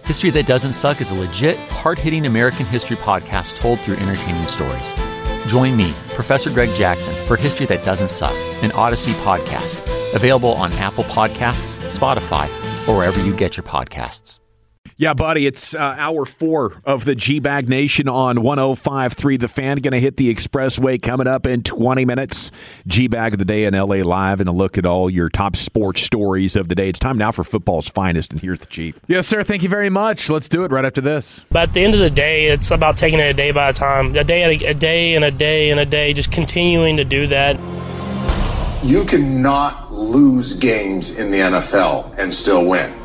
History That Doesn't Suck is a legit, hard-hitting American history podcast told through entertaining stories. Join me, Professor Greg Jackson, for History That Doesn't Suck, an Odyssey podcast. Available on Apple Podcasts, Spotify, or wherever you get your podcasts. Yeah, buddy, it's hour 4 of the G-Bag Nation on 105.3 The Fan. Going to hit the expressway coming up in 20 minutes. G-Bag of the Day in L.A. Live, and a look at all your top sports stories of the day. It's time now for football's finest, and here's the Chief. Yes, sir. Thank you very much. Let's do it right after this. But at the end of the day, it's about taking it a day by a time, a day and a day, just continuing to do that. You cannot lose games in the NFL and still win.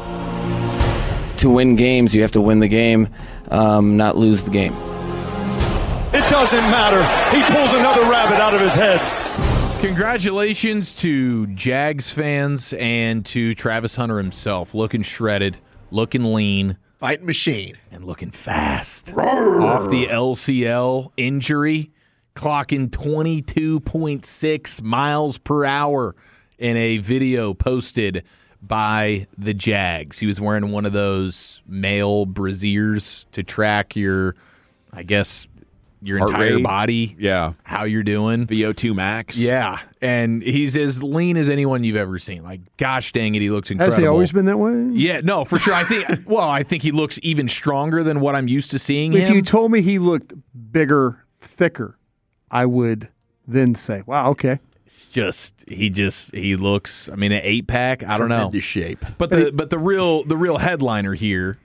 To win games, you have to win the game, not lose the game. It doesn't matter. He pulls another rabbit out of his head. Congratulations to Jags fans and to Travis Hunter himself. Looking shredded, looking lean. Fighting machine. And looking fast. Off the LCL injury, clocking 22.6 miles per hour in a video posted by the Jags. He was wearing one of those male brassiers to track your Heart entire rate. body. Yeah. How you're doing. VO2 max. Yeah. And he's as lean as anyone you've ever seen. Like, gosh dang it, he looks incredible. Has he always been that way? Yeah, no, for sure. I think he looks even stronger than what I'm used to seeing him. If you told me he looked bigger, thicker, I would then say, wow, okay. He looks, I mean, an 8-pack, I don't know. Tremendous shape. But the real headliner here,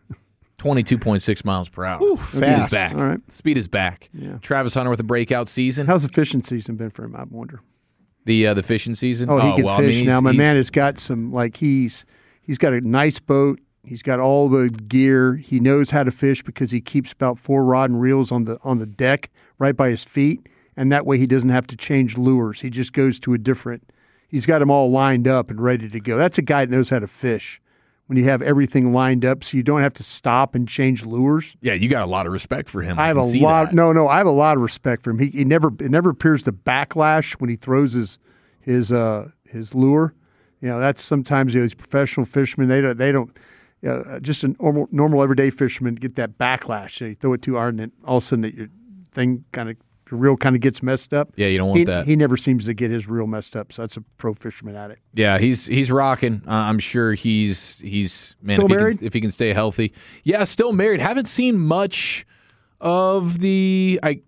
22.6 miles per hour. Ooh, Speed fast. is back. All right. Speed is back. Yeah. Travis Hunter with a breakout season. How's the fishing season been for him, I wonder? The fishing season? Oh, he can fish now. My man he's has got some, like, he's got a nice boat. He's got all the gear. He knows how to fish because he keeps about 4 rod and reels on the deck right by his feet. And that way he doesn't have to change lures. He just goes to he's got them all lined up and ready to go. That's a guy that knows how to fish. When you have everything lined up so you don't have to stop and change lures. Yeah, you got a lot of respect for him. I have a lot of respect for him. It never appears to backlash when he throws his lure. You know, that's sometimes these professional fishermen, they don't just a normal everyday fisherman get that backlash. They throw it too hard and then all of a sudden your thing the reel kind of gets messed up. Yeah, you don't want that. He never seems to get his reel messed up, so that's a pro fisherman at it. Yeah, he's rocking. I'm sure he's man. Still married? If he can stay healthy, yeah, still married. Haven't seen much of the. They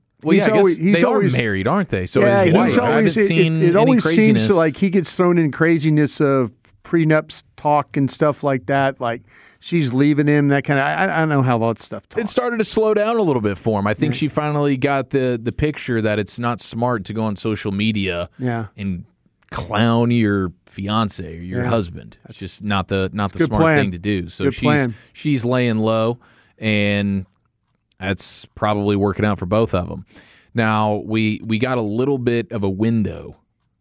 are married, aren't they? So his wife. I haven't seen it always any craziness. seems like he gets thrown in craziness of prenups talk and stuff like that, like. She's leaving him, that kind of. I don't know how that stuff talks. It started to slow down a little bit for him. I think she finally got the picture that it's not smart to go on social media and clown your fiance or your husband. It's just not the smart thing to do. So she's laying low, and that's probably working out for both of them. Now we got a little bit of a window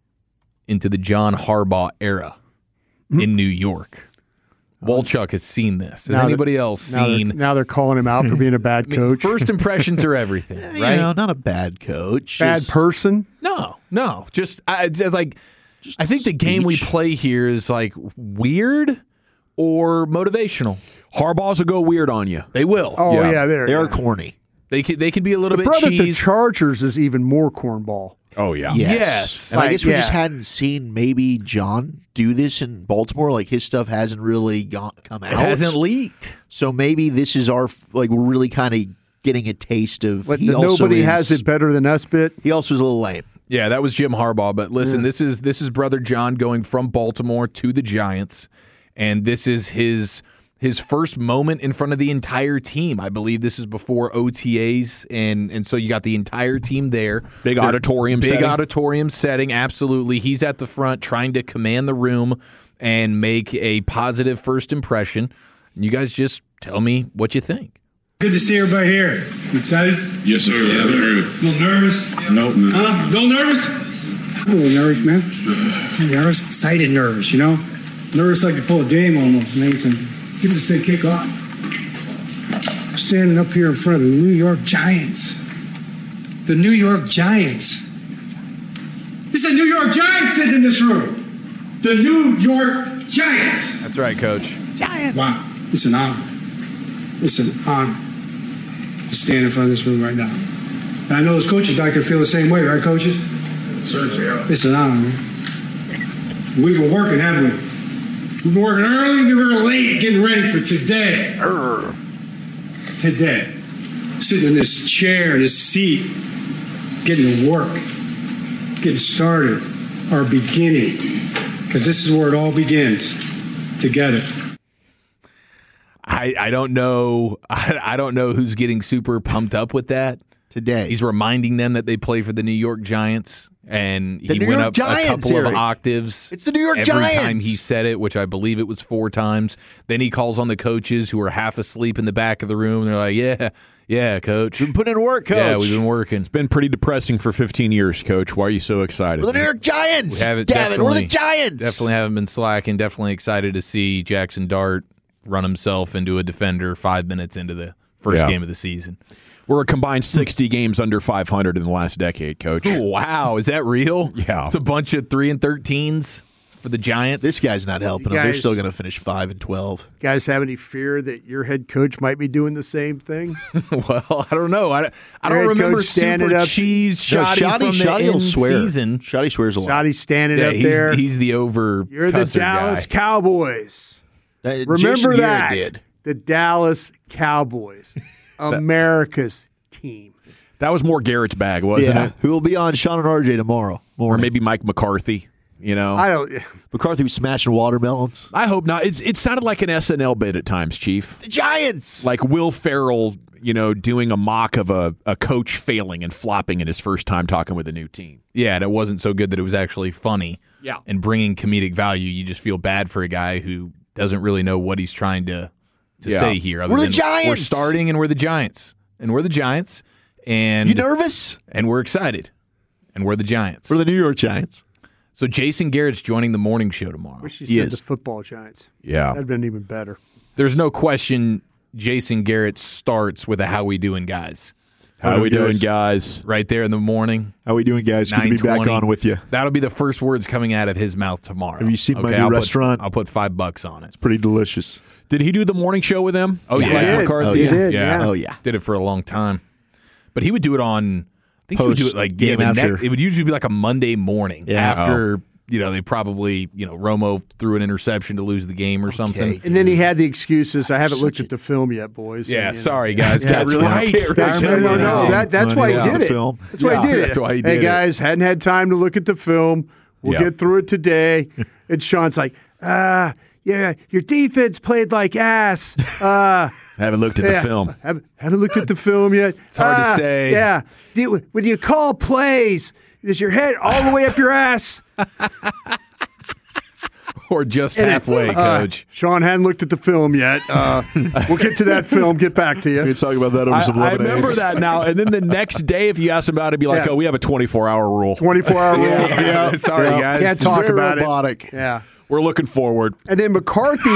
into the John Harbaugh era in New York. Wolchuk has seen this. Has anybody else seen? Now they're calling him out for being a bad coach. First impressions are everything, right? Not a bad coach. Bad person? No. Just it's like I think the game we play here is like weird or motivational. Harbaughs will go weird on you. They will. Oh yeah, they're corny. They can be a little bit brother cheese. The Chargers is even more cornball. Oh, yeah. Yes. And I guess we just hadn't seen maybe John do this in Baltimore. Like, his stuff hasn't really come out. It hasn't leaked. So maybe this is we're really kind of getting a taste of. But nobody has it better than us bit. He also is a little lame. Yeah, that was Jim Harbaugh. But listen, this is brother John going from Baltimore to the Giants, and this is his first moment in front of the entire team. I believe this is before OTAs, and so you got the entire team there. Big auditorium setting, absolutely. He's at the front trying to command the room and make a positive first impression. You guys just tell me what you think. Good to see everybody here. You excited? Yes, sir. Yeah, a little nervous? Nope. Huh? A little nervous? I'm a little nervous, man. I'm nervous? Excited nervous, you know? Nervous like you're full of game almost, man. Give it a say kick off. I'm standing up here in front of the New York Giants. The New York Giants. This is New York Giants sitting in this room. The New York Giants. That's right, Coach. Giants. Wow, it's an honor. It's an honor to stand in front of this room right now. And I know as coaches back there feel the same way, right, coaches? Certainly. It's an honor, man. We've been working, haven't we? We've been working early, we were late, getting ready for today. Today. Sitting in this chair, in this seat, getting to work, getting started, our beginning. Because this is where it all begins, together. I don't know. I don't know who's getting super pumped up with that today. He's reminding them that they play for the New York Giants, and he went up a couple of octaves. It's the New York every Giants. time he said it, which I believe it was 4 times. Then he calls on the coaches who are half asleep in the back of the room. They're like, "Yeah, coach. We've been putting in work, coach. Yeah, we've been working. It's been pretty depressing for 15 years, coach. Why are you so excited? We're the New York Giants. Gavin, we're the Giants. Definitely haven't been slacking. Definitely excited to see Jackson Dart run himself into a defender 5 minutes into the first game of the season. We're a combined 60 games under 500 in the last decade, coach. Wow, is that real? Yeah. It's a bunch of 3-13s for the Giants. This guy's not helping them. They're still going to finish 5-12. Guys have any fear that your head coach might be doing the same thing? Well, I don't know. I don't remember Super Cheese Shoddy from the season. Shoddy swears a lot. Shoddy standing up there. He's the over. You're the Dallas Cowboys. Remember that. The Dallas Cowboys. America's team. That was more Garrett's bag, wasn't it? Who will be on Sean and RJ tomorrow morning. Or maybe Mike McCarthy. You know, McCarthy was smashing watermelons. I hope not. It sounded like an SNL bit at times, Chief. The Giants, like Will Ferrell, doing a mock of a coach failing and flopping in his first time talking with a new team. Yeah, and it wasn't so good that it was actually funny. Yeah, and bringing comedic value, you just feel bad for a guy who doesn't really know what he's trying to say here. We're the Giants. We're starting, and we're the Giants, and we're the Giants. And you nervous? And we're excited, and we're the Giants. We're the New York Giants. So Jason Garrett's joining the morning show tomorrow. Wish you said the football Giants. Yeah. That'd been even better. There's no question Jason Garrett starts with a "How we doing, guys?" How we doing, guys? Right there in the morning. How we doing, guys? Good to be back on with you. That'll be the first words coming out of his mouth tomorrow. Have you seen my new restaurant? I'll put $5 on it. It's pretty delicious. Did he do the morning show with them? Oh, yeah. Mike McCarthy. He did. Yeah. Oh, yeah. Did it for a long time. But he would do it on, I think he would do it like game after. It would usually be like a Monday morning after, they probably, Romo threw an interception to lose the game or something. And then he had the excuses. I haven't looked at the film yet, boys. Yeah, sorry, guys. That's right. That's why he did it. Film. That's why he did it. That's why he did Hey, guys, hadn't had time to look at the film. We'll get through it today. And Sean's like, yeah, your defense played like ass. Haven't looked at the film. Haven't looked at the film yet. It's hard to say. Yeah. When you call plays, is your head all the way up your ass? Or just halfway, Coach. Sean hadn't looked at the film yet. We'll get to that film. Get back to you. We can talk about that over some lemonade. I remember that now. And then the next day, if you ask him about it, it'd be like, we have a 24-hour rule. 24-hour rule. Yeah. Sorry, guys. Can't talk about robotic. it. Yeah. We're looking forward. And then McCarthy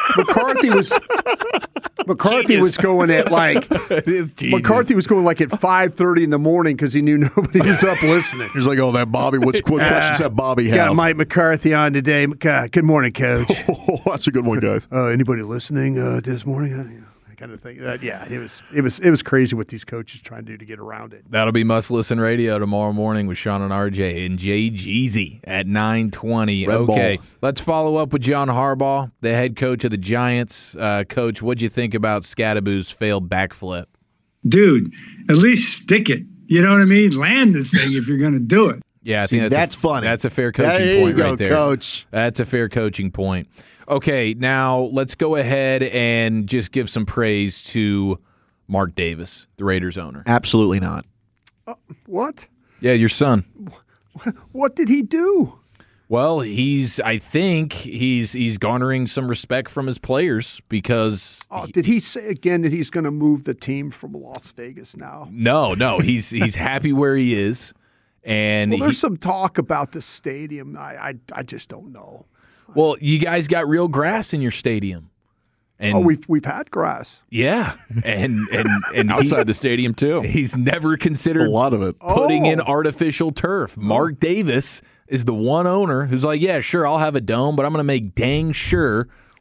was going at like McCarthy was going like at 5:30 in the morning because he knew nobody was up listening. He was like, "Oh, that Bobby. What questions that Bobby have?" Got Mike McCarthy on today. Good morning, Coach. Oh, that's a good one, guys. Anybody listening this morning? That kind of thing. It was crazy what these coaches trying to do to get around it. That'll be Must Listen Radio tomorrow morning with Sean and RJ and Jay Jeezy at 9:20. Okay, let's follow up with John Harbaugh, the head coach of the Giants. Coach, what'd you think about Scadaboo's failed backflip? Dude, at least stick it. You know what I mean? Land the thing if you're going to do it. Yeah, I think that's funny. That's a fair coaching point right there. Coach. That's a fair coaching point. Okay, now let's go ahead and just give some praise to Mark Davis, the Raiders owner. Absolutely not. What? Yeah, your son. What did he do? Well, I think he's garnering some respect from his players because. Did he say again that he's going to move the team from Las Vegas now? No, he's happy where he is, and there's some talk about the stadium. I just don't know. Well, you guys got real grass in your stadium. And we've had grass. Yeah, and outside the stadium too. He's never considered a lot of it putting in artificial turf. Mark Davis is the one owner who's like, yeah, sure, I'll have a dome, but I'm going to make dang sure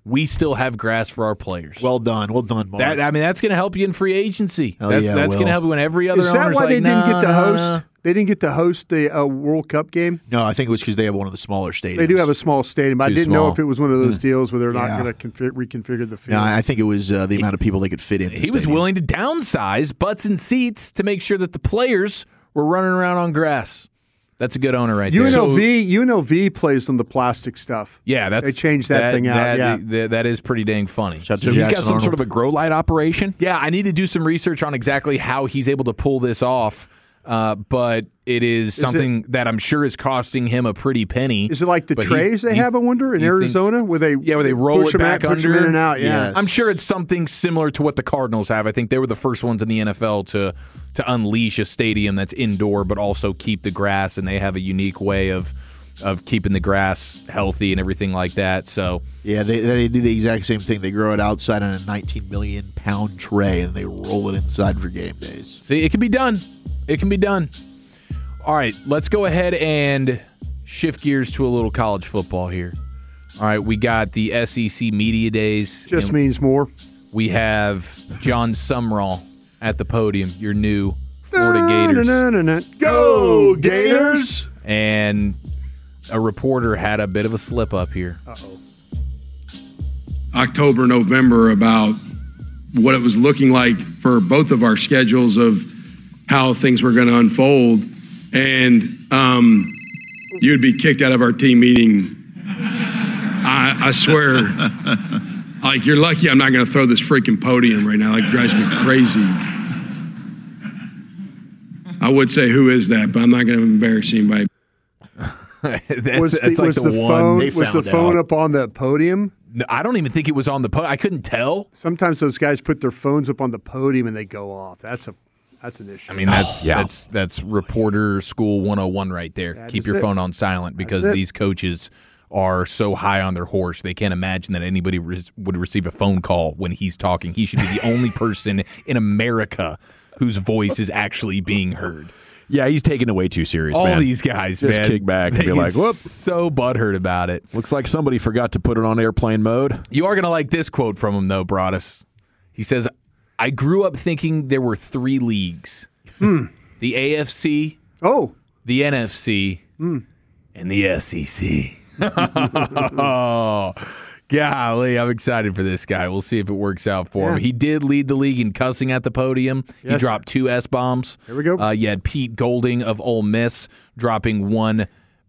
we still have grass for our players. Well done, Mark. That's going to help you in free agency. That's going to help you when every other owner's like, Is that why they didn't get to host? Nah. They didn't get to host the World Cup game? No, I think it was because they have one of the smaller stadiums. They do have a small stadium. I didn't know if it was one of those deals where they're not going to reconfigure the field. No, I think it was the amount of people they could fit in. He was willing to downsize butts and seats to make sure that the players were running around on grass. That's a good owner right there. UNLV plays on the plastic stuff. Yeah, they changed that thing out. That is pretty dang funny. So he's got some sort of a grow light operation? Yeah, I need to do some research on exactly how he's able to pull this off. But it is something that I'm sure is costing him a pretty penny. Is it like the trays they have, I wonder, in Arizona? Where they roll it back under? Push them in and out, Yes. I'm sure it's something similar to what the Cardinals have. I think they were the first ones in the NFL to unleash a stadium that's indoor but also keep the grass, and they have a unique way of keeping the grass healthy and everything like that. So yeah, they do the exact same thing. They grow it outside on a 19 million pound tray, and they roll it inside for game days. See, it can be done. It can be done. All right, let's go ahead and shift gears to a little college football here. All right, we got the SEC Media Days. Just means more. We have John Sumrall at the podium, your new Florida Gators. Go, Gators! And a reporter had a bit of a slip-up here. Uh-oh. October, November, about what it was looking like for both of our schedules of how things were going to unfold, and you'd be kicked out of our team meeting. I swear, like, you're lucky I'm not going to throw this freaking podium right now. Like, drives me crazy. I would say who is that, but I'm not going to embarrass anybody. Was the phone up on the podium? No, I don't even think it was on the podium. I couldn't tell. Sometimes those guys put their phones up on the podium and they go off. That's an issue. I mean, that's reporter school 101 right there. Keep your phone on silent because these coaches are so high on their horse. They can't imagine that anybody would receive a phone call when he's talking. He should be the only person in America whose voice is actually being heard. Yeah, he's taking it way too serious, All man. these guys, just man, kick back and be like, whoop. So butthurt about it. Looks like somebody forgot to put it on airplane mode. You are going to like this quote from him, though, Broadus. He says, I grew up thinking there were 3 leagues. The AFC, the NFC, and the SEC. Oh, golly, I'm excited for this guy. We'll see if it works out for him. He did lead the league in cussing at the podium. He dropped 2 S-bombs. There we go. You had Pete Golding of Ole Miss dropping 1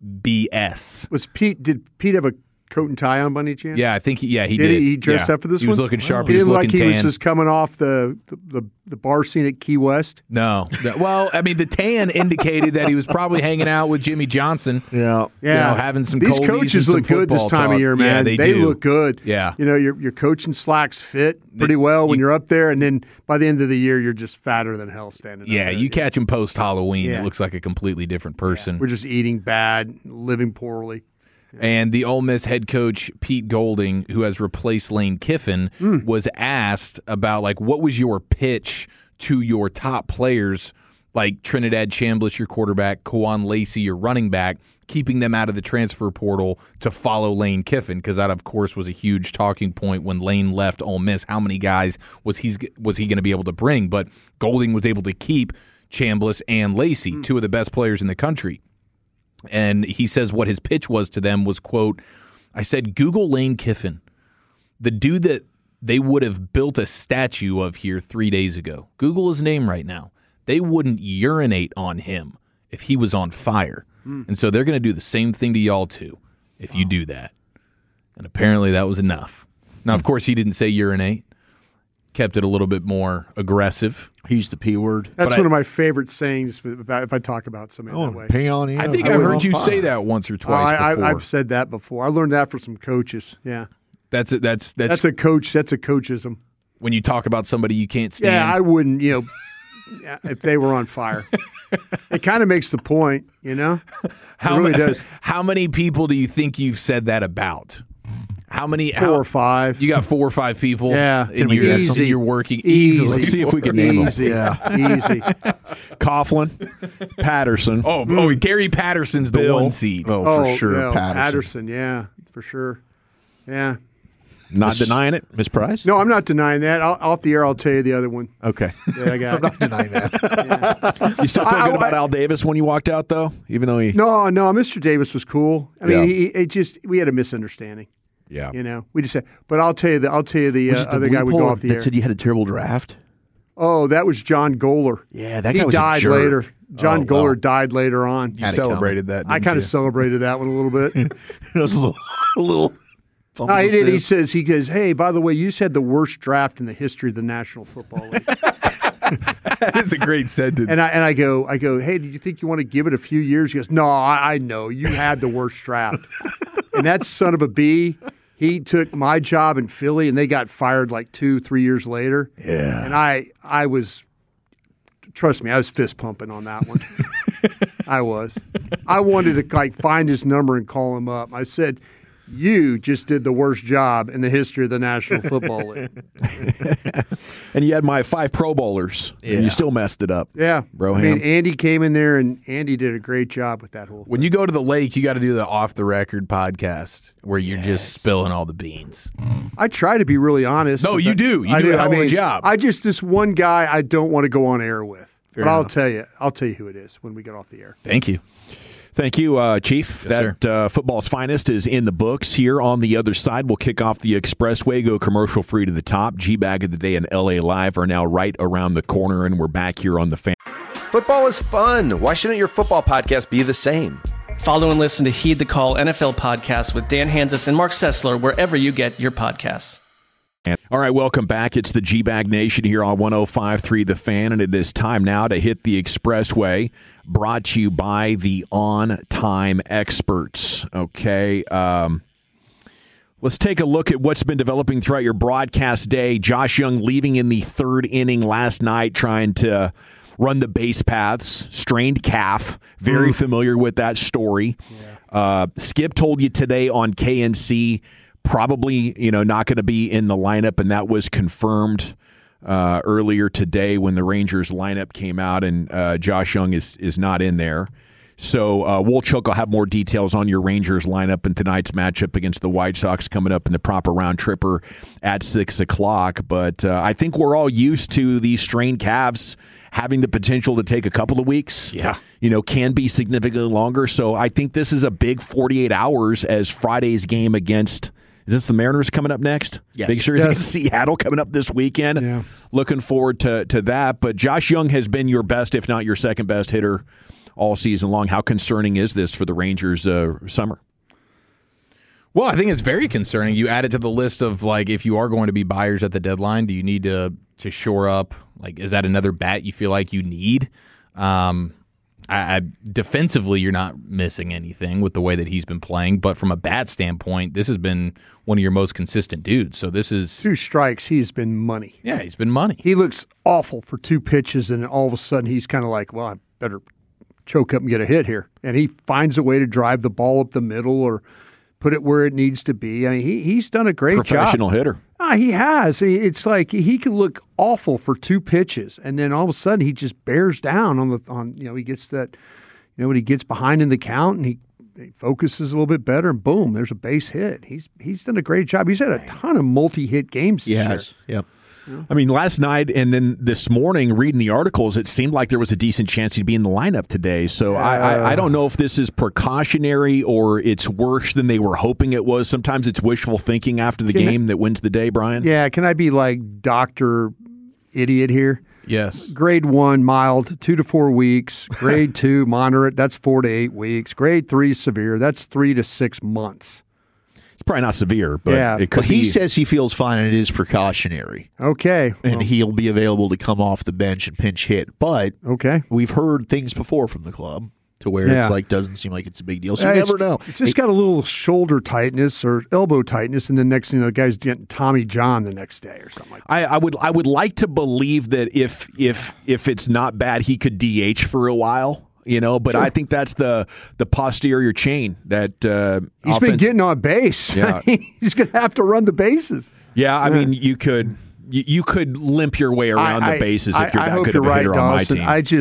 BS. Did Pete have a coat and tie on by any chance? Yeah, I think he did. He dressed up for this one? He was looking sharp. He He was didn't looking like he was tan. just coming off the bar scene at Key West? No. Well, I mean, the tan indicated that he was probably hanging out with Jimmy Johnson. Yeah. Having some These coldies coaches and look some good this football time talk. of year, man. Yeah, they do. look good. Yeah. You know, your coaching slacks fit pretty well when you're up there, and then by the end of the year, you're just fatter than hell standing up there. You catch him post-Halloween, Yeah. it looks like a completely different person. We're just eating bad, living poorly. And the Ole Miss head coach, Pete Golding, who has replaced Lane Kiffin, was asked about, like, what was your pitch to your top players, like Trinidad Chambliss, your quarterback, Kwan Lacey, your running back, keeping them out of the transfer portal to follow Lane Kiffin, because that, of course, was a huge talking point when Lane left Ole Miss. How many guys was he going to be able to bring? But Golding was able to keep Chambliss and Lacey, 2 of the best players in the country. And he says what his pitch was to them was, quote, I said, Google Lane Kiffin, the dude that they would have built a statue of here 3 days ago. Google his name right now. They wouldn't urinate on him if he was on fire. And so they're going to do the same thing to y'all, too, if you do that. And apparently that was enough. Now, of course, he didn't say urinate. Kept it a little bit more aggressive. He used the P word. That's one of my favorite sayings about if I talk about somebody that way. Pay on you. I think I've heard you say that once or twice before. I've said that before. I learned that from some coaches. Yeah. That's a coach. That's a coachism. When you talk about somebody you can't stand. Yeah, I wouldn't, if they were on fire. It kind of makes the point, It really does. How many people do you think you've said that about? How many? 4 or 5. You got 4 or 5 people. Yeah, you're working easily. Let's see if we can name them. Easy. Coughlin, Patterson. Oh, Gary Patterson's the Bill. 1 seed. Oh, for sure, yeah, Patterson. Yeah, for sure. Yeah. Not denying it, Ms. Price? No, I'm not denying that. Off the air, I'll tell you the other one. Okay. Yeah, I got I'm not denying that. Yeah. You still feel good about Al Davis when you walked out, though? Even though he... No, Mr. Davis was cool. I mean, we had a misunderstanding. Yeah. You know, we just said, but I'll tell you the other guy would go off the air. That said you had a terrible draft? Oh, that was John Goler. Yeah, that guy was a died jerk. later. John Goler died later on. You celebrated that, I kind of celebrated that one a little bit. It was a little No, he did. He goes, hey, by the way, you said the worst draft in the history of the National Football League. That is a great sentence. And I go, hey, do you think you want to give it a few years? He goes, no, I know. You had the worst draft. And that son of a bee, he took my job in Philly, and they got fired like 2-3 years later. Yeah. And I was, trust me, I was fist pumping on that one. I was. I wanted to find his number and call him up. I said, you just did the worst job in the history of the National Football League. And you had my 5 Pro Bowlers, and you still messed it up. Yeah. Broham. I mean, Andy came in there, and Andy did a great job with that whole thing. When you go to the lake, you got to do the off-the-record podcast where you're just spilling all the beans. I try to be really honest. No, you do. You do a hell of a job. This one guy I don't want to go on air with. Fair but enough. I'll tell you who it is when we get off the air. Thank you. Thank you, Chief. Yes, that football's finest is in the books. Here on the other side, we'll kick off the Expressway, go commercial free to the top. G-Bag of the Day and LA Live are now right around the corner, and we're back here on the Fan. Football is fun. Why shouldn't your football podcast be the same? Follow and listen to Heed the Call NFL podcast with Dan Hanzus and Mark Sessler wherever you get your podcasts. All right, welcome back. It's the G-Bag Nation here on 105.3 The Fan, and it is time now to hit the Expressway, brought to you by the On Time Experts. Okay, let's take a look at what's been developing throughout your broadcast day. Josh Young leaving in the 3rd inning last night, trying to run the base paths, strained calf. Very familiar with that story. Yeah. Skip told you today on KNC, probably, not going to be in the lineup, and that was confirmed earlier today when the Rangers lineup came out, and Josh Young is not in there. So Wolchuk will have more details on your Rangers lineup and tonight's matchup against the White Sox coming up in the proper round tripper at 6 o'clock. But I think we're all used to these strained calves having the potential to take a couple of weeks. Yeah. Can be significantly longer. So I think this is a big 48 hours as Friday's game against... Is this the Mariners coming up next? Yes. Big series against Seattle coming up this weekend. Yeah. Looking forward to that. But Josh Young has been your best, if not your second best hitter all season long. How concerning is this for the Rangers summer? Well, I think it's very concerning. You add it to the list of, if you are going to be buyers at the deadline, do you need to shore up? Is that another bat you feel like you need? Defensively, you're not missing anything with the way that he's been playing, but from a bat standpoint, this has been one of your most consistent dudes. So this is 2 strikes. He's been money. Yeah, he's been money. He looks awful for 2 pitches, and all of a sudden he's kind of like, well, I better choke up and get a hit here. And he finds a way to drive the ball up the middle or put it where it needs to be. I mean, he's done a great job. Professional hitter. He has. It's like he can look awful for 2 pitches, and then all of a sudden he just bears down he gets that, when he gets behind in the count and he focuses a little bit better, and boom, there's a base hit. He's done a great job. He's had a ton of multi-hit games this year. Yep. I mean, last night and then this morning, reading the articles, it seemed like there was a decent chance he'd be in the lineup today. So I don't know if this is precautionary or it's worse than they were hoping it was. Sometimes it's wishful thinking after the game that wins the day, Brian. Yeah, can I be like Dr. Idiot here? Yes. Grade 1, mild, 2 to 4 weeks. Grade 2, moderate, that's 4 to 8 weeks. Grade 3, severe, that's 3 to 6 months. It's probably not severe, but it could be. He says he feels fine and it is precautionary. Okay. And he'll be available to come off the bench and pinch hit. But we've heard things before from the club to where it's doesn't seem like it's a big deal. So you never know. It's just got a little shoulder tightness or elbow tightness, and the next thing the guy's getting Tommy John the next day or something like that. I would like to believe that if it's not bad, he could DH for a while. But sure. I think that's the posterior chain that he's been getting on base. Yeah. He's going to have to run the bases. Yeah, I mean, you could limp your way around the bases if you're that good of a hitter on my team.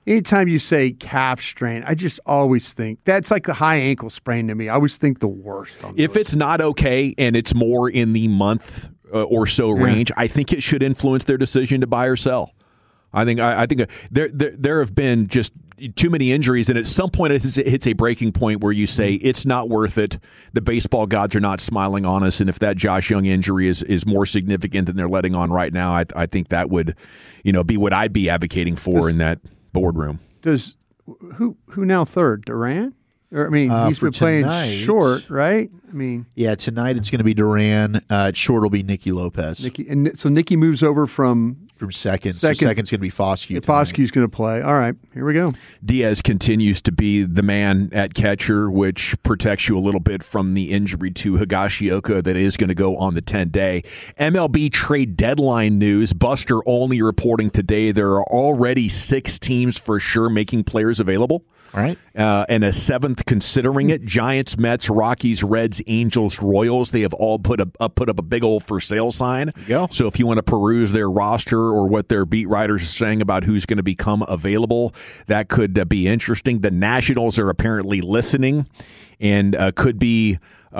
anytime you say calf strain, I just always think that's like the high ankle sprain to me. I always think the worst. If it's not okay and it's more in the month or so range, I think it should influence their decision to buy or sell. I think there have been just too many injuries, and at some point it hits a breaking point where you say it's not worth it. The baseball gods are not smiling on us, and if that Josh Young injury is more significant than they're letting on right now, I think that would, be what I'd be advocating for in that boardroom. Does who now third? Duran? Or, he's been playing short, right? Tonight it's going to be Duran. Short will be Nicky Lopez. So Nicky moves over from second. So second's going to be Foscue. Foscue's going to play. All right, here we go. Diaz continues to be the man at catcher, which protects you a little bit from the injury to Higashioka that is going to go on the 10-day. MLB trade deadline news. Buster Olney reporting today there are already 6 teams for sure making players available. All right. And a 7th considering it. Giants, Mets, Rockies, Reds, Angels, Royals. They have all put up a big old for sale sign. So if you want to peruse their roster or what their beat writers are saying about who's going to become available, that could be interesting. The Nationals are apparently listening and could be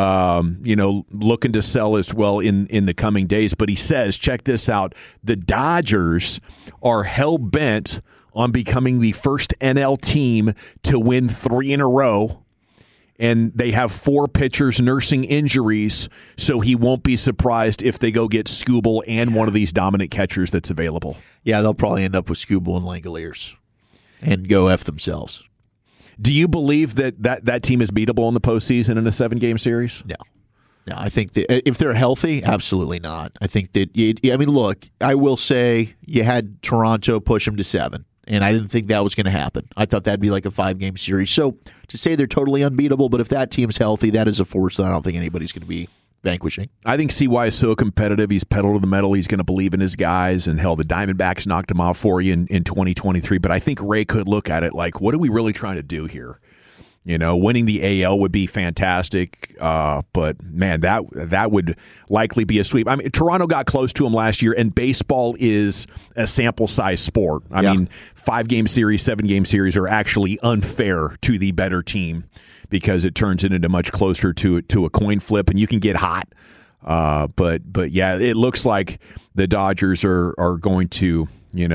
looking to sell as well in the coming days. But he says, check this out, the Dodgers are hell-bent on becoming the first NL team to win 3 in a row, and they have 4 pitchers nursing injuries, so he won't be surprised if they go get Skubal and one of these dominant catchers that's available. Yeah, they'll probably end up with Skubal and Langoliers and go F themselves. Do you believe that team is beatable in the postseason in a 7-game series? No, I think that if they're healthy, absolutely not. I think that, look, I will say you had Toronto push them to 7. And I didn't think that was going to happen. I thought that'd be like a 5-game series. So to say they're totally unbeatable, but if that team's healthy, that is a force that I don't think anybody's going to be vanquishing. I think CY is so competitive. He's pedal to the metal. He's going to believe in his guys. And hell, the Diamondbacks knocked him off for you in 2023. But I think Ray could look at it like, what are we really trying to do here? Winning the AL would be fantastic, but man, that would likely be a sweep. Toronto got close to him last year, and baseball is a sample size sport. 5-game series, 7-game series are actually unfair to the better team because it turns it into much closer to a coin flip, and you can get hot. But yeah, it looks like the Dodgers are going to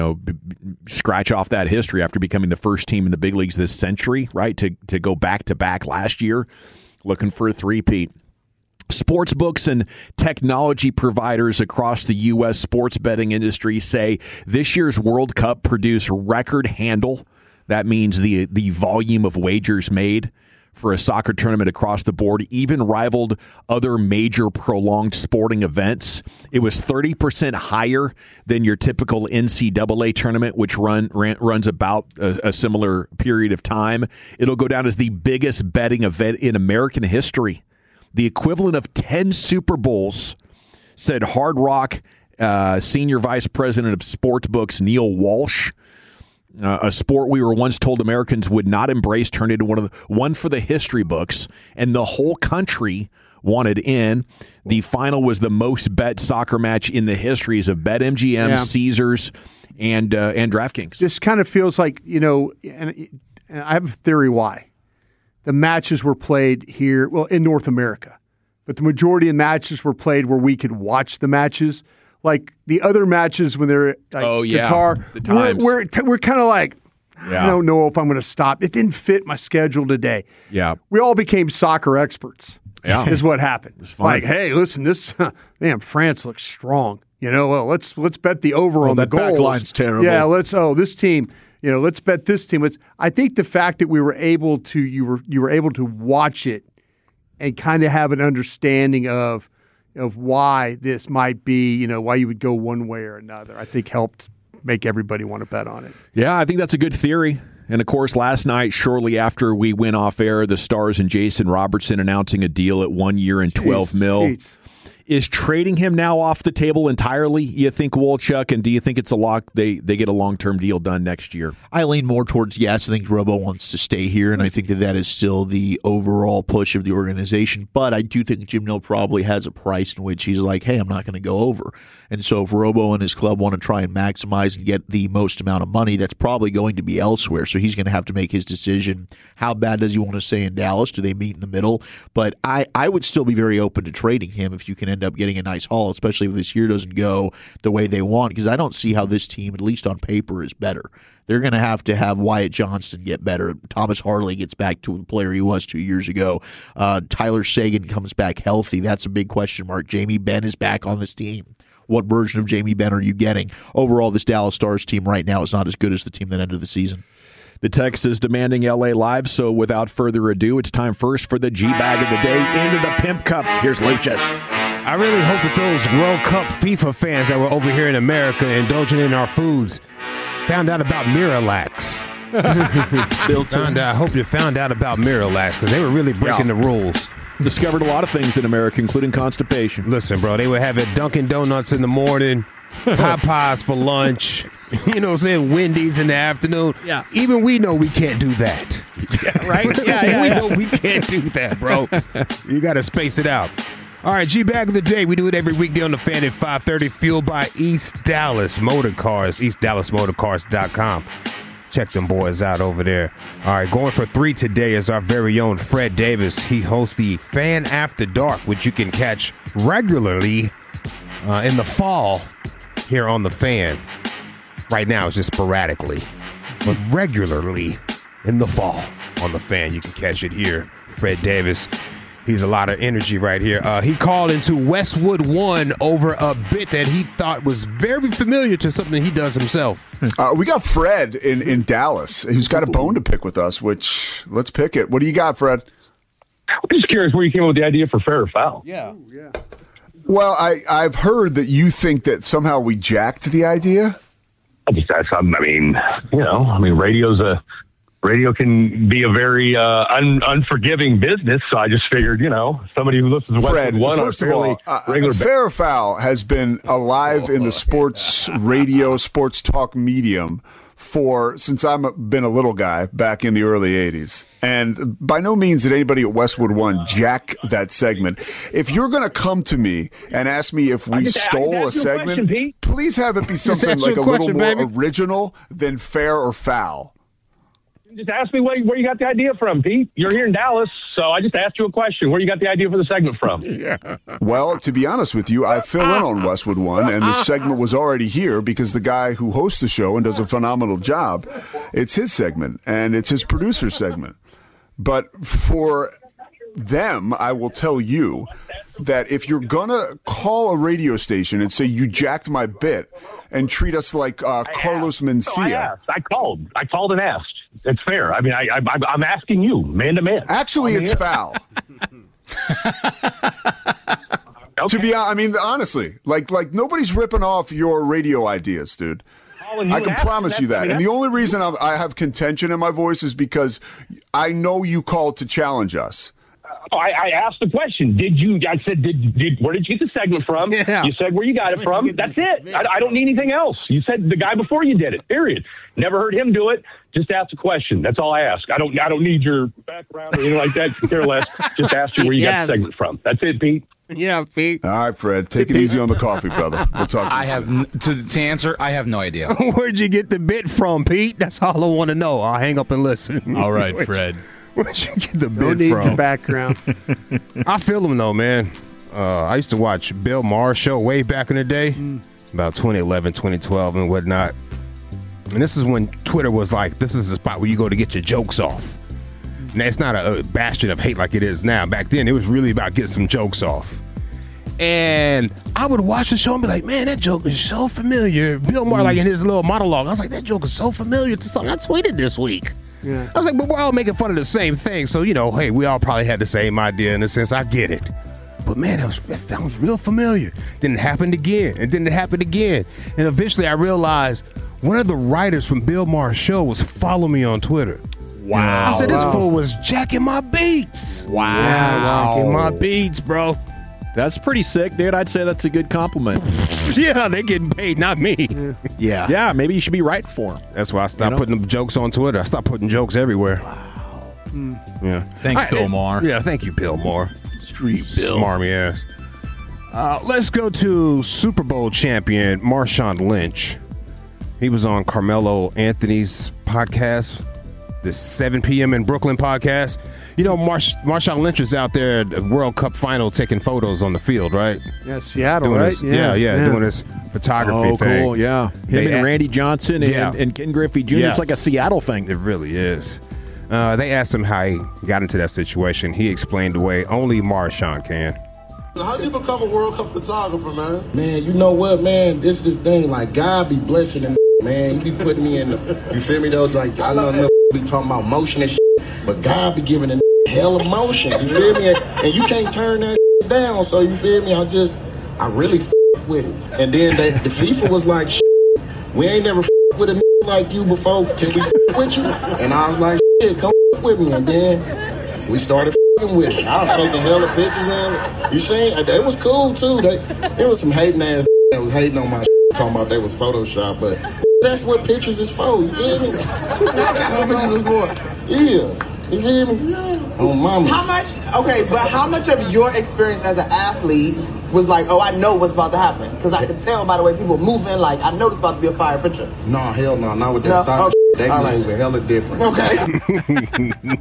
scratch off that history after becoming the first team in the big leagues this century, right? To go back-to-back last year, looking for a three-peat. Sportsbooks and technology providers across the U.S. sports betting industry say this year's World Cup produced record handle. That means the volume of wagers made for a soccer tournament across the board, even rivaled other major prolonged sporting events. It was 30% higher than your typical NCAA tournament, which runs about a similar period of time. It'll go down as the biggest betting event in American history, the equivalent of 10 Super Bowls, said Hard Rock Senior Vice President of Sportsbooks Neil Walsh. A sport we were once told Americans would not embrace turned into one for the history books, and the whole country wanted in. The final was the most bet soccer match in the histories of BetMGM, Caesars, and DraftKings. This kind of feels like, and I have a theory why. The matches were played here, in North America, but the majority of matches were played where we could watch the matches. Like the other matches when they're Qatar, the times. We're kind of like, I don't know if I'm going to stop. It didn't fit my schedule today. Yeah, we all became soccer experts. Yeah, is what happened. Like, hey, listen, this France looks strong. Let's bet the over on the goals. That back line's terrible. Yeah, this team. Let's bet this team. I think the fact that we were able to you were able to watch it and kind of have an understanding of why this might be, why you would go one way or another, I think helped make everybody want to bet on it. Yeah, I think that's a good theory. And, of course, last night, shortly after we went off air, the Stars and Jason Robertson announcing a deal at 1 year and $12 million. Is trading him now off the table entirely, you think, Wolchuk? And do you think it's a lock they get a long-term deal done next year? I lean more towards yes. I think Robo wants to stay here, and I think that is still the overall push of the organization. But I do think Jim Nill probably has a price in which he's like, hey, I'm not going to go over. And so if Robo and his club want to try and maximize and get the most amount of money, that's probably going to be elsewhere. So he's going to have to make his decision. How bad does he want to stay in Dallas? Do they meet in the middle? But I would still be very open to trading him if you can end up getting a nice haul, especially if this year doesn't go the way they want, because I don't see how this team, at least on paper, is better. They're going to have Wyatt Johnston get better. Thomas Harley gets back to the player he was 2 years ago. Tyler Seguin comes back healthy. That's a big question mark. Jamie Benn is back on this team. What version of Jamie Benn are you getting? Overall, this Dallas Stars team right now is not as good as the team that ended the season. The text is demanding LA Live, so without further ado, it's time first for the G-Bag of the day into the Pimp Cup. Here's Lucius. I really hope that those World Cup FIFA fans that were over here in America indulging in our foods found out about Miralax. I hope you found out about Miralax, because they were really breaking the rules. Discovered a lot of things in America, including constipation. Listen, bro, they would have it Dunkin' Donuts in the morning, Popeyes for lunch, you know what I'm saying, Wendy's in the afternoon. Yeah. Even we know we can't do that. Yeah, right? Yeah. We know we can't do that, bro. You got to space it out. All right, G-Bag of the Day. We do it every weekday on the Fan at 5:30, fueled by East Dallas Motor Cars, EastDallasMotorCars.com. Check them boys out over there. All right, going for 3 today is our very own Fred Davis. He hosts the Fan After Dark, which you can catch regularly in the fall here on the Fan. Right now, it's just sporadically, but regularly in the fall on the Fan. You can catch it here. Fred Davis. He's a lot of energy right here. He called into Westwood One over a bit that he thought was very familiar to something he does himself. We got Fred in Dallas, who's got a bone to pick with us, which let's pick it. What do you got, Fred? I'm just curious where you came up with the idea for Fair or Foul. Yeah. Well, I've heard that you think that somehow we jacked the idea. Radio can be a very unforgiving business, so I just figured, somebody who listens to Fred, Westwood One first of all, Fair or Foul has been alive in the sports radio, sports talk medium since I've been a little guy back in the early 80s. And by no means did anybody at Westwood One jack that segment. If you're going to come to me and ask me if we stole a segment, please have it be something like a little more original than Fair or Foul. Just ask me where you got the idea from, Pete. You're here in Dallas, so I just asked you a question. Where you got the idea for the segment from? Well, to be honest with you, I fill in on Westwood One, and the segment was already here because the guy who hosts the show and does a phenomenal job, it's his segment, and it's his producer segment. But for them, I will tell you that if you're going to call a radio station and say you jacked my bit and treat us like Carlos Mencia. I called and asked. It's fair. I mean, I'm asking you, man to man. Actually, it's foul. To be honestly, like nobody's ripping off your radio ideas, dude. I can promise you that. And the only reason I have contention in my voice is because I know you called to challenge us. I asked the question. I said, where did you get the segment from? Yeah. You said where you got it from. That's it. I don't need anything else. You said the guy before you did it, period. Never heard him do it. Just ask a question. That's all I ask. I don't need your background or anything like that. Care less. Just ask you where you got the segment from. That's it, Pete. Yeah, Pete. All right, Fred. Take it easy on the coffee, brother. We'll talk to you. To answer, I have no idea. Where'd you get the bit from, Pete? That's all I want to know. I'll hang up and listen. All right, Fred. Where'd you get the bit from? Your background. I feel him, though, man. I used to watch Bill Maher's show way back in the day, about 2011, 2012, and whatnot. And this is when Twitter was like, this is the spot where you go to get your jokes off. Now, it's not a bastion of hate like it is now. Back then, it was really about getting some jokes off. And I would watch the show and be like, man, that joke is so familiar. Bill Maher, like in his little monologue, I was like, that joke is so familiar to something I tweeted this week. Yeah. I was like, but we're all making fun of the same thing. So, hey, we all probably had the same idea in a sense. I get it. But, man, that was real familiar. Then it happened again. And then it happened again. And eventually I realized one of the writers from Bill Maher's show was following me on Twitter. Wow. I said, this fool was jacking my beats. Wow. Jacking my beats, bro. That's pretty sick, dude. I'd say that's a good compliment. Yeah, they getting paid, not me. Yeah. Yeah, maybe you should be right for them. That's why I stopped putting them jokes on Twitter. I stopped putting jokes everywhere. Wow. Yeah. Thanks, Bill Maher. Yeah, thank you, Bill Maher. Street Bill. Smarmy ass. Let's go to Super Bowl champion Marshawn Lynch. He was on Carmelo Anthony's podcast, the 7 p.m. in Brooklyn podcast. You know, Marshawn Lynch was out there at the World Cup final taking photos on the field, right? Yeah, Seattle, doing right? His, doing his photography thing. Oh, cool, yeah. Him and Randy Johnson and Ken Griffey Jr. Yes. It's like a Seattle thing. It really is. They asked him how he got into that situation. He explained the way only Marshawn can. How did you become a World Cup photographer, man? Man, you know what, man? This thing, like, God be blessing him, man. He be putting me in the, you feel me, though? Like, I know be talking about motion and shit, but God be giving a hell of motion, you feel me? And you can't turn that down, so you feel me? I really with it. And then the FIFA was like, we ain't never with a like you before. Can we with you? And I was like, come with me. And then we started with it. I was taking hella pictures and you seen it was cool too. There was some hating ass that was hating on my talking about they was Photoshop, but that's what pictures is for. You feel me? That's what pictures is for. Yeah, you feel me? Oh, mama. How much? Okay, but how much of your experience as an athlete was like, oh, I know what's about to happen? Because I could tell by the way people moving. Like, I know it's about to be a fire picture. No, hell no, not with that side. They moving hella different. Okay.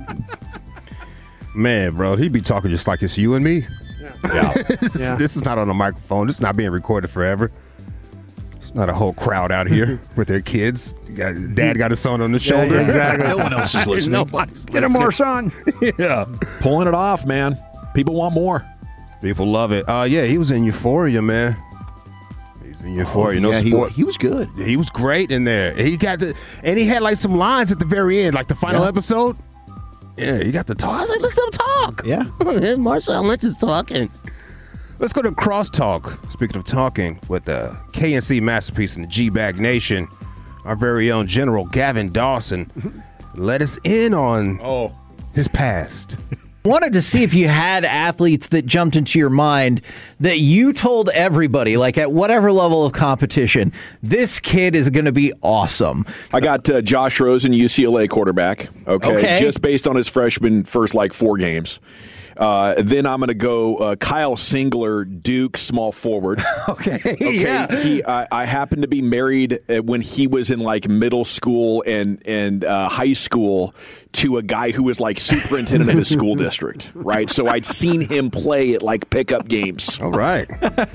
Man, bro, he be talking just like it's you and me. Yeah. This is not on a microphone. This is not being recorded forever. It's not a whole crowd out here with their kids. Dad got his son on the shoulder. Yeah, exactly. No one else is listening. Nobody's Get him, Marshawn. Yeah. Pulling it off, man. People want more. People love it. Yeah, he was in Euphoria, man. He's in Euphoria. Sport. He was good. He was great in there. He and he had like some lines at the very end, like the final episode. Yeah, he got the talk. I was like, let's let him talk. Yeah. Marshawn Lynch is talking. Let's go to Crosstalk. Speaking of talking, with the KNC Masterpiece and the G-Bag Nation, our very own General Gavin Dawson let us in on his past. Wanted to see if you had athletes that jumped into your mind that you told everybody, like at whatever level of competition, this kid is going to be awesome. I got Josh Rosen, UCLA quarterback. Okay. Just based on his freshman first 4 games. Then I'm going to go Kyle Singler, Duke, small forward. Okay. Yeah. I happened to be married when he was in middle school and high school to a guy who was superintendent of his school district, right? So I'd seen him play at pickup games. All right.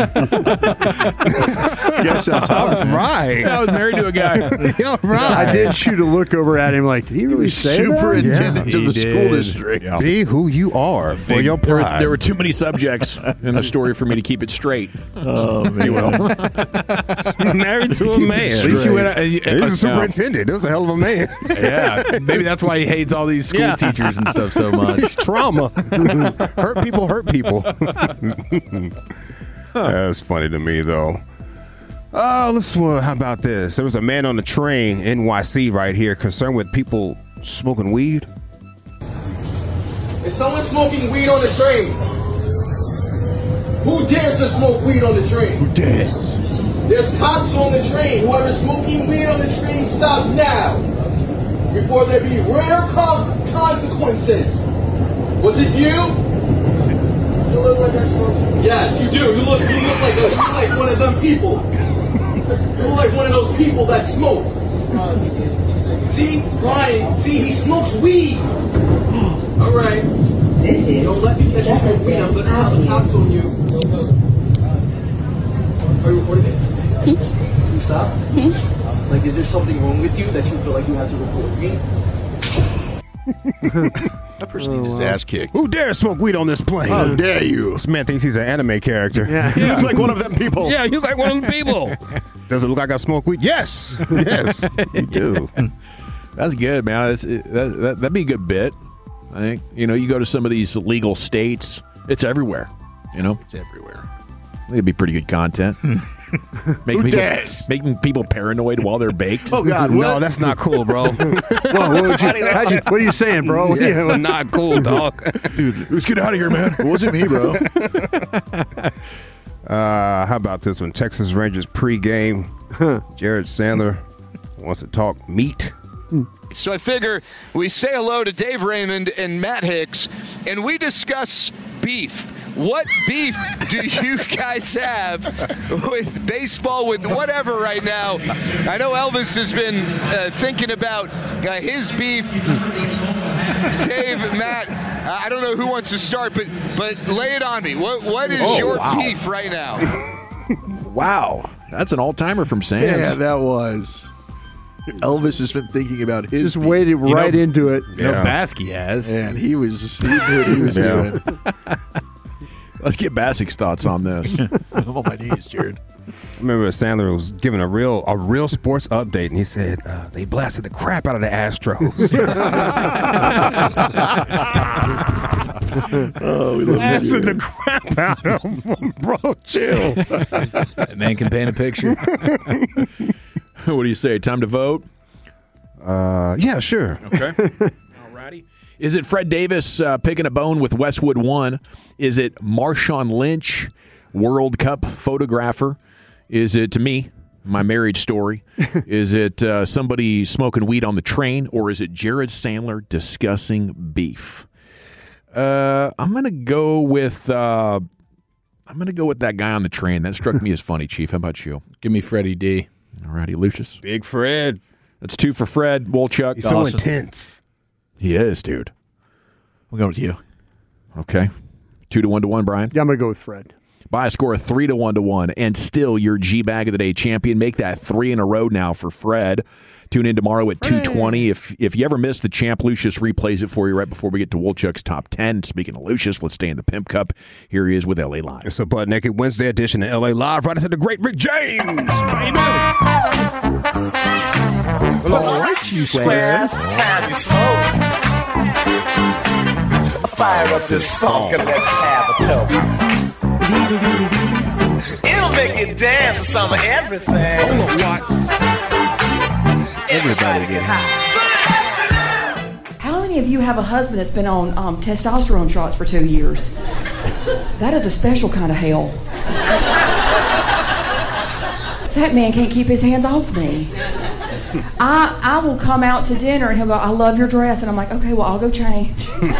Yes, that's all right. I was married to a guy. All right. I did shoot a look over at him like, did he really say superintendent that? to the school district? Yeah. See who you are for your pride. There were too many subjects in the story for me to keep it straight. Oh, man. Married to a man. At least you went, He's a superintendent. It was a hell of a man. Yeah. Maybe that's why he hates all these school teachers and stuff so much. It's trauma. Hurt people. That's funny to me, though. How about this? There was a man on the train, NYC right here, concerned with people smoking weed. If someone's smoking weed on the train, who dares to smoke weed on the train? Who dares? There's cops on the train. Whoever's smoking weed on the train, stop now. Before there be rare consequences. Was it you? You look like I smoke. Yes, you do. You look like one of them people. You look like one of those people that smoke. See, flying. See, he smokes weed. All right. Don't let me catch you smoke weed. I'm gonna tell the cops on you. Are you recording it? Can you stop? Like, is there something wrong with you that you feel like you have to record me? That person needs his ass kicked. Who dares smoke weed on this plane? How dare you? This man thinks he's an anime character. Yeah. You look like one of them people. Yeah, you look like one of them people. Does it look like I smoke weed? Yes. Yes, you do. That's good, man. That'd be a good bit. I think. You go to some of these legal states, it's everywhere. It's everywhere. It'd be pretty good content. Making people paranoid while they're baked. Oh God, no, that's not cool, bro. What are you saying, bro? That's not cool, dog. Dude, let's get out of here, man. It wasn't me, bro. How about this one? Texas Rangers pregame. Jared Sandler wants to talk meat. So I figure we say hello to Dave Raymond and Matt Hicks, and we discuss beef. What beef do you guys have with baseball, with whatever right now? I know Elvis has been thinking about his beef. Dave, Matt, I don't know who wants to start, but lay it on me. What is your beef right now? Wow. That's an all-timer from Sam's. Yeah, that was. Elvis has been thinking about his Just waded right into it. Basky has. And he knew what he was doing. Let's get Bassick's thoughts on this. I'm on my knees, Jared. I remember Sandler was giving a real sports update, and he said they blasted the crap out of the Astros. We blasted the crap out of them, bro. Chill. That man can paint a picture. What do you say? Time to vote? Yeah, sure. Okay. Alrighty. Is it Fred Davis picking a bone with Westwood One? Is it Marshawn Lynch, World Cup photographer? Is it, to me, my marriage story? Is it somebody smoking weed on the train? Or is it Jared Sandler discussing beef? I'm gonna go with that guy on the train. That struck me as funny, Chief. How about you? Give me Freddie D. Alrighty, Lucius. Big Fred. That's 2 for Fred. Wolchuk. He's so intense. He is, dude. We'll go with you. Okay. 2-1, Brian. Yeah, I'm going to go with Fred. By a score of 3-1, and still your G-Bag of the Day champion. Make that 3 in a row now for Fred. Tune in tomorrow at 2:20. If you ever miss the champ, Lucius replays it for you right before we get to Wolchuk's Top 10. Speaking of Lucius, let's stay in the Pimp Cup. Here he is with LA Live. It's a Butt Naked Wednesday edition of LA Live, right into the great Rick James, baby. Well, all right, you square. It's time you smoke. Fire up this funk and let's have a toke. It'll make you dance to some of everything. Hold on, Watts. Everybody get high. How many of you have a husband that's been on testosterone shots for 2 years? That is a special kind of hell. That man can't keep his hands off me. I will come out to dinner and he'll go, I love your dress. And I'm like, okay, well, I'll go change.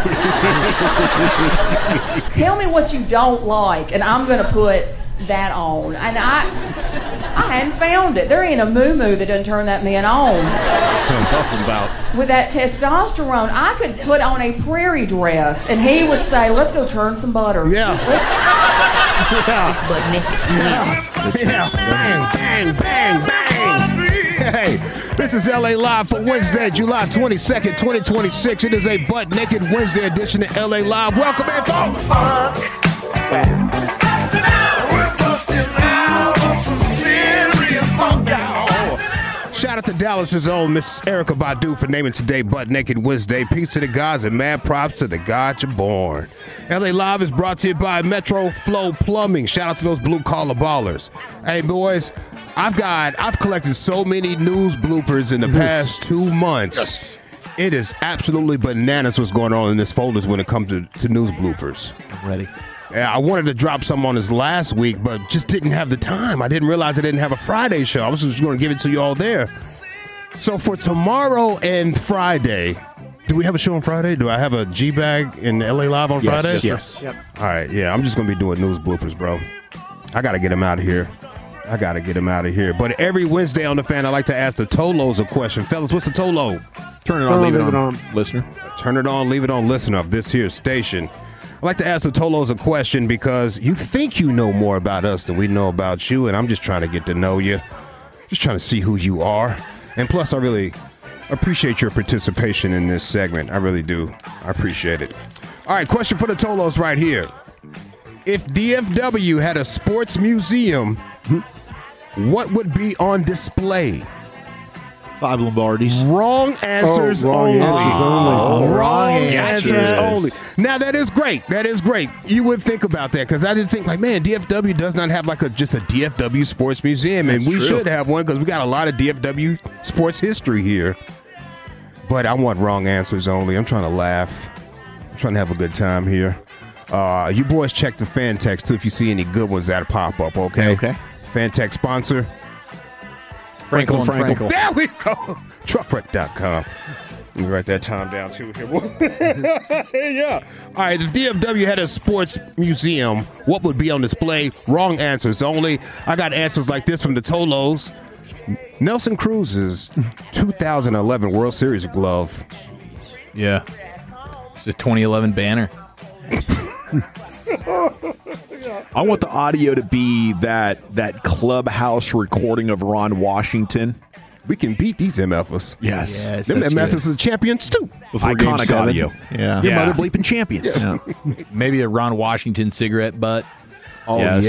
Tell me what you don't like, and I'm going to put that on. And I hadn't found it. There ain't a moo-moo that doesn't turn that man on. That's what I'm talking about. With that testosterone, I could put on a prairie dress, and he would say, let's go churn some butter. Yeah. It's butt naked. Yeah. Bang, bang, bang, bang. Hey, this is LA Live for Wednesday, July 22nd, 2026. It is a Butt Naked Wednesday edition of LA Live. Welcome in, folks. Shout out to Dallas's own Miss Erykah Badu for naming today Butt Naked Wednesday. Peace to the gods and mad props to the God you're born. LA Live is brought to you by Metro Flow Plumbing. Shout out to those blue collar ballers. Hey boys, I've collected so many news bloopers in the past 2 months. Yes. It is absolutely bananas what's going on in this folders when it comes to news bloopers. I'm ready. Yeah, I wanted to drop some on this last week, but just didn't have the time. I didn't realize I didn't have a Friday show. I was just going to give it to you all there. So for tomorrow and Friday, do we have a show on Friday? Do I have a G-Bag in LA Live on Friday? Yes. Yep. All right, yeah, I'm just going to be doing news bloopers, bro. I got to get him out of here. But every Wednesday on The Fan, I like to ask the Tolos a question. Fellas, what's the Tolo? Turn it on, leave it on, listener. Turn it on, leave it on, listener of this here station. I like to ask the Tolos a question because you think you know more about us than we know about you, and I'm just trying to get to know you. Just trying to see who you are. And plus, I really appreciate your participation in this segment. I really do. I appreciate it. All right, question for the Tolos right here. If DFW had a sports museum, what would be on display? 5 Lombardis. Wrong answers only. Wrong answers only. Now, that is great. That is great. You would think about that because I didn't think, like, man, DFW does not have, like, just a DFW sports museum. And we should have one because we got a lot of DFW sports history here. But I want wrong answers only. I'm trying to laugh. I'm trying to have a good time here. You boys check the fan text, too, if you see any good ones that pop up, okay? Okay. Fan text sponsor. Franklin. There we go. Truckwreck.com. Let me write that time down, too. Yeah. All right, if DFW had a sports museum, what would be on display? Wrong answers only. I got answers like this from the Tolos. Nelson Cruz's 2011 World Series glove. Yeah. It's a 2011 banner. I want the audio to be that clubhouse recording of Ron Washington. We can beat these MFers. Yes. Them MFers are champions, too. Iconic audio. Yeah. Your mother bleeping champions. Yeah. Maybe a Ron Washington cigarette butt. Oh, yes.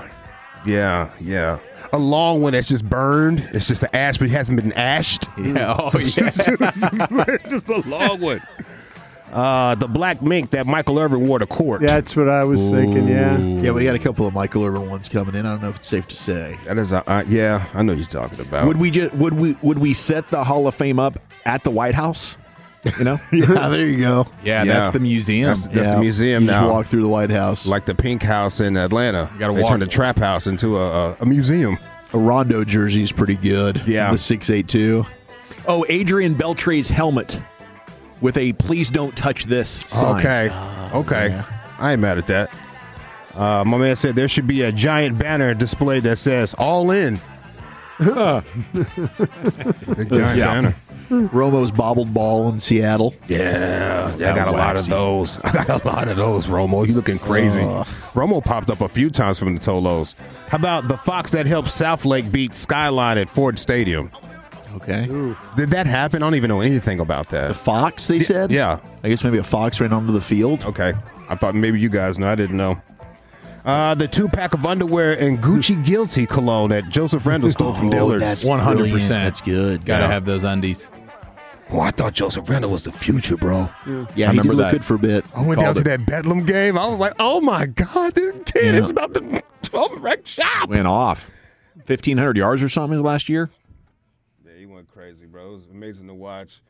Yeah. A long one that's just burned. It's just an ash, but it hasn't been ashed. Yeah. Oh, so it's just a long one. The black mink that Michael Irvin wore to court. That's what I was thinking, yeah. Yeah, we got a couple of Michael Irvin ones coming in. I don't know if it's safe to say. That is, yeah, I know what you're talking about. Would we set the Hall of Fame up at the White House? You know? Yeah, there you go. Yeah, that's the museum. That's the museum now. You walk through the White House. Like the Pink House in Atlanta. They turned the Trap House into a museum. A Rondo jersey is pretty good. Yeah. The 682. Oh, Adrian Beltre's helmet with a "Please don't touch this" sign. Okay. Yeah. I ain't mad at that. My man said there should be a giant banner displayed that says "All In." A giant banner. Romo's bobbled ball in Seattle. Yeah, I got a lot of those. Romo. You looking crazy. Romo popped up a few times from the Tolos. How about the Fox that helped Southlake beat Skyline at Ford Stadium? Okay. Ooh. Did that happen? I don't even know anything about that. The Fox, they said? Yeah. I guess maybe a Fox ran onto the field. Okay. I thought maybe you guys know. I didn't know. The 2-pack of underwear and Gucci Guilty cologne that Joseph Randall stole from Dillard's. That's 100%. That's good. Gotta have those undies. Oh, I thought Joseph Randall was the future, bro. Yeah, I he remember did look that. good for a bit. I went down to that Bedlam game. I was like, oh, my God, this kid is about to wreck shop. Went off. 1,500 yards or something last year. Yeah, he went crazy, bro. It was amazing to watch.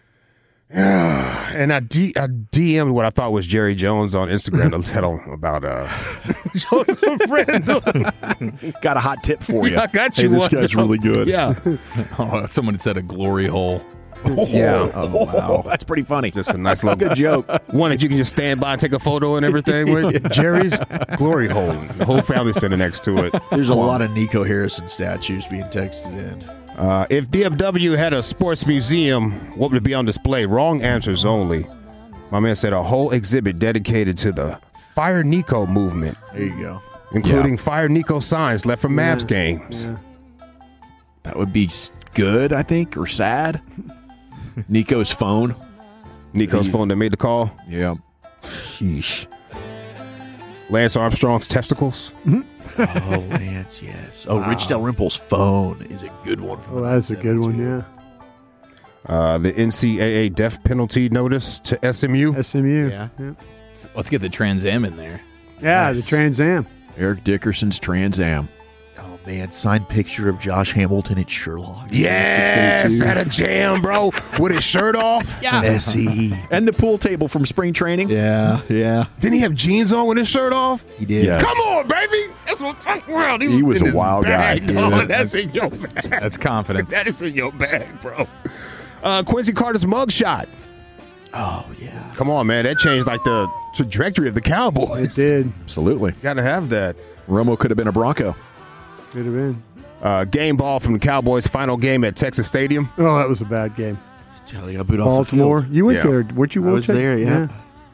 And I DM'd what I thought was Jerry Jones on Instagram to tell him about Joseph Randall. Got a hot tip for you. Yeah, I got you. Hey, this guy's really good. Yeah. Oh, someone said a glory hole. Yeah. Oh, wow. That's pretty funny. Just a nice little good joke. One that you can just stand by and take a photo and everything with. Jerry's glory hole. The whole family standing next to it. There's a lot of Nico Harrison statues being texted in. If DFW had a sports museum, what would be on display? Wrong answers only. My man said a whole exhibit dedicated to the Fire Nico movement. There you go. Including Fire Nico signs left from Mavs games. Yeah. That would be good, I think, or sad. Nico's phone. Nico's phone that made the call? Yeah. Sheesh. Lance Armstrong's testicles? Oh, Lance, yes. Oh, Rich Dalrymple's phone is a good one. Oh, that's a good one, yeah. The NCAA death penalty notice to SMU. SMU. Yeah. Let's get the Trans Am in there. Yeah, Nice. the Trans Am. Eric Dickerson's Trans Am. Oh, man. Signed picture of Josh Hamilton at Sherlock. Yes, at a jam, bro. With his shirt off. Yeah. Messi. And the pool table from spring training. Yeah. Didn't he have jeans on with his shirt off? He did. Yes. Come on, baby. That's what I'm talking about. He was in a his wild bag, guy. dog. Yeah, That's in your bag. That's confidence. That is in your bag, bro. Quincy Carter's mugshot. Oh, yeah. Come on, man. That changed like the trajectory of the Cowboys. It did. Absolutely. Got to have that. Romo could have been a Bronco. Could have been. Game ball from the Cowboys' final game at Texas Stadium. Oh, that was a bad game. Charlie got booed off Baltimore. the field. You went Yeah. there. Weren't you? I was there, yeah.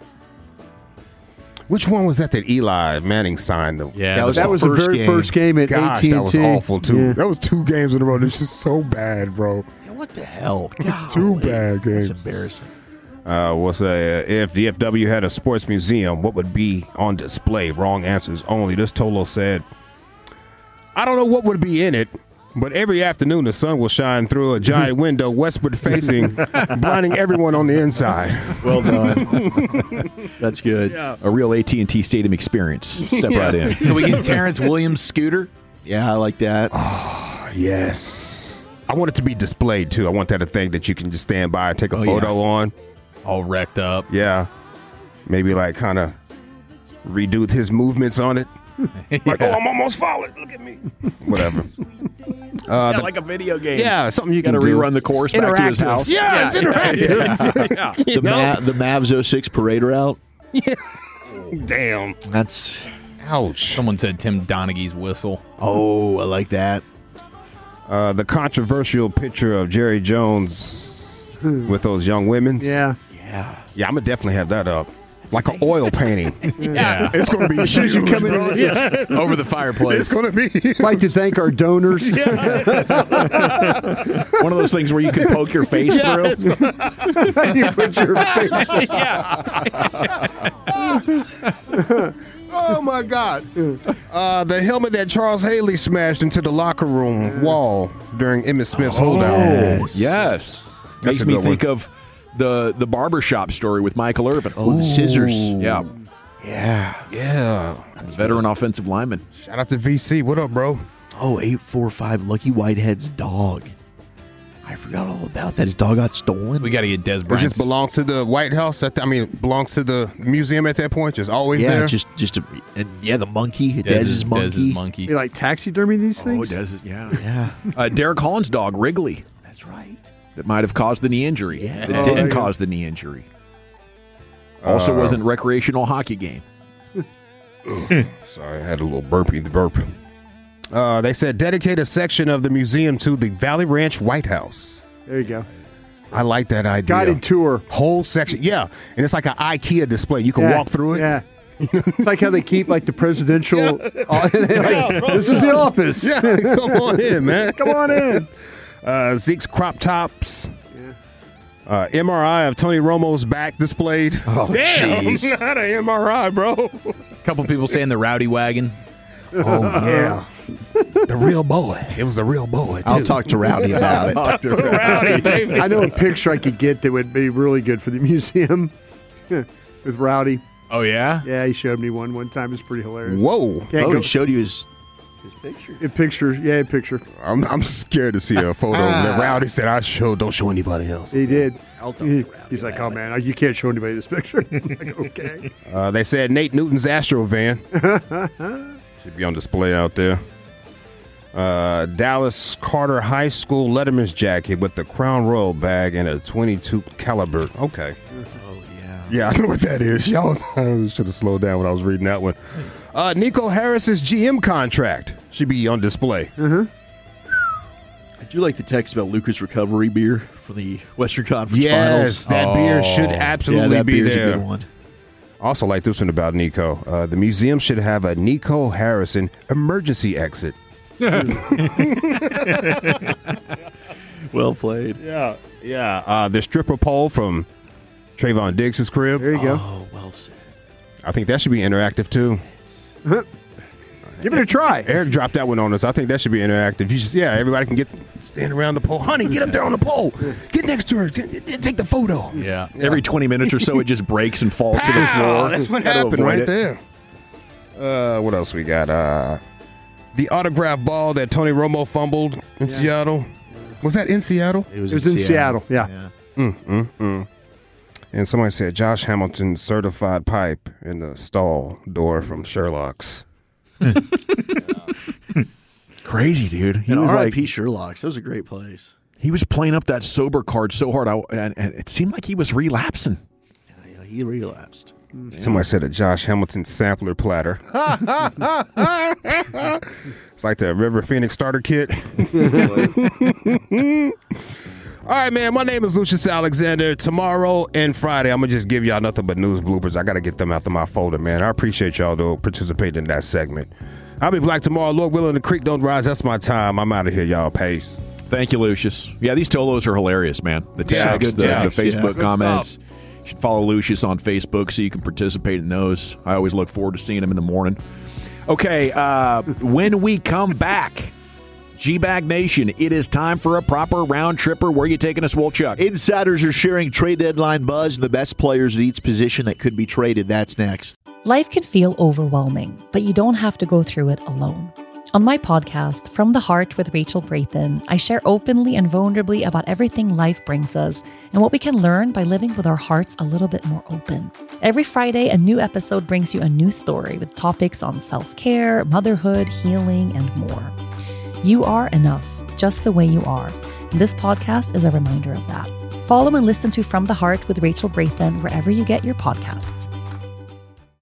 Which one was that Eli Manning signed? Yeah, That was That the was the first very game. first game at Gosh, AT&T. that was awful, too. Yeah. That was 2 games in a row. This is so bad, bro. Yeah, what the hell? It's 2 bad games. That's embarrassing. If the FW had a sports museum, what would be on display? Wrong answers only. This Tolo said, I don't know what would be in it, But every afternoon, the sun will shine through a giant window westward facing, blinding everyone on the inside. Well done. That's good. A real AT&T Stadium experience. Step right in. Can we get Terrence Williams' scooter? Yeah, I like that. Oh, yes. I want it to be displayed, too. I want that a thing that you can just stand by and take a photo on. All wrecked up. Yeah. Maybe, like, kind of redo his movements on it. Like, I'm almost falling. Look at me. Whatever. Like a video game. Yeah, something you got to can do. rerun the course back to his house. Yeah, it's interactive. Yeah. The Mavs 06 parade route. Yeah. Damn. That's... Ouch. Someone said Tim Donaghy's whistle. Oh, I like that. The controversial picture of Jerry Jones with those young women. Yeah. Yeah. Yeah, I'm going to definitely have that up. Like an oil painting. Yeah. It's going to be huge, bro. Yeah. Over the fireplace. It's going to be. I'd like to thank our donors. One of those things where you can poke your face through. You put your face. Oh, my God. The helmet that Charles Haley smashed into the locker room wall during Emmitt Smith's holdout. Yes. That's Makes a me good think one. of the barbershop story with Michael Irvin. Oh, the scissors. Yeah. Yeah. Veteran offensive lineman. Shout out to VC. What up, bro? Oh, 845 Lucky Whitehead's dog. I forgot all about that. His dog got stolen. We got to get Des It Bryant. just belongs to the White House. Belongs to the museum at that point. Just always Yeah, there. the monkey. Dez's monkey. You like taxidermy these things? Oh, does it? Yeah. Derek Holland's dog, Wrigley. That's right. That might have caused the knee injury. Yeah. That didn't cause the knee injury. Also wasn't recreational hockey game. Sorry, I had a little burpee. The burp. They said dedicate a section of the museum to the Valley Ranch White House. There you go. I like that idea. Guided tour. Whole section. Yeah. And it's like an IKEA display. You can walk through it. Yeah. It's like how they keep like the presidential. This is the office. Yeah. Come on in, man. Come on in. Zeke's crop tops. MRI of Tony Romo's back displayed. Oh, damn. jeez. Not an MRI, bro. A couple people saying the rowdy wagon. Oh, yeah. The real boy. It was a real boy, too. I'll talk to Rowdy about it. Talk to Rowdy, baby. I know a picture I could get that would be really good for the museum with Rowdy. Oh, yeah? Yeah, he showed me one time. It's pretty hilarious. Whoa. He showed you his picture. A picture. Yeah, a picture. I'm scared to see a photo that Rowdy said don't show anybody else. He did. He's like, oh, man, you can't show anybody this picture. I'm like, okay. They said Nate Newton's Astro van should be on display out there. Dallas Carter High School Letterman's jacket with the Crown Royal bag and a .22 caliber. Okay. Oh, yeah. Yeah, I know what that is. Y'all should have slowed down when I was reading that one. Nico Harris's GM contract should be on display. Mm-hmm. I do like the text about Lucas Recovery beer for the Western Conference Yes, Finals. that beer should absolutely that be beer's there. a good one. Also like this one about Nico. The museum should have a Nico Harrison emergency exit. Well played. Yeah. Yeah. The stripper pole from Trayvon Diggs' crib. There you go. Oh, well said. I think that should be interactive too. Give it a try. Eric dropped that one on us. I think that should be interactive. You just everybody can stand around the pole. Honey, get up there on the pole. Get next to her. Take the photo. Yeah. Every 20 minutes or so, it just breaks and falls to the floor. That's what happened right there. What else we got? The autograph ball that Tony Romo fumbled in Seattle. Was that in Seattle? It was in Seattle. Yeah. And somebody said Josh Hamilton's certified pipe in the stall door from Sherlock's. Crazy, dude. He And was R.I.P. Sherlock's. That was a great place. He was playing up that sober card so hard, and it seemed like he was relapsing. Yeah, he relapsed. Somebody said a Josh Hamilton sampler platter. It's like the River Phoenix starter kit. All right, man, my name is Lucius Alexander. Tomorrow and Friday, I'm going to just give y'all nothing but news bloopers. I got to get them out of my folder, man. I appreciate y'all, though, participating in that segment. I'll be back tomorrow. Lord willing, the creek don't rise. That's my time. I'm out of here, y'all. Peace. Thank you, Lucius. Yeah, these Tolos are hilarious, man. The tags, the Facebook comments. You should follow Lucius on Facebook so you can participate in those. I always look forward to seeing him in the morning. Okay, when we come back, G-Bag Nation, it is time for a proper round tripper. Where are you taking us, Wolchuk? Insiders are sharing trade deadline buzz and the best players at each position that could be traded. That's next. Life can feel overwhelming, but you don't have to go through it alone. On my podcast, From the Heart with Rachel Brathen, I share openly and vulnerably about everything life brings us and what we can learn by living with our hearts a little bit more open. Every Friday, a new episode brings you a new story with topics on self-care, motherhood, healing, and more. You are enough, just the way you are. And this podcast is a reminder of that. Follow and listen to From the Heart with Rachel Brathen wherever you get your podcasts.